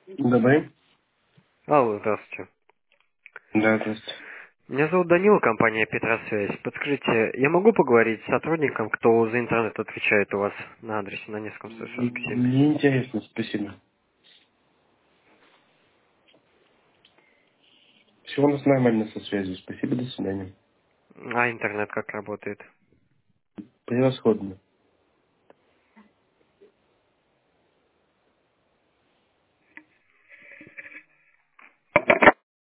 Добрый. Алло, здравствуйте. Да, здравствуйте. Меня зовут Данила, компания Петросвязь. Подскажите, я могу поговорить с сотрудником, кто за интернет отвечает у вас на адресе на Невском 147? Неинтересно, спасибо. Все у нас нормально со связью. Спасибо, до свидания. А интернет как работает? Превосходно.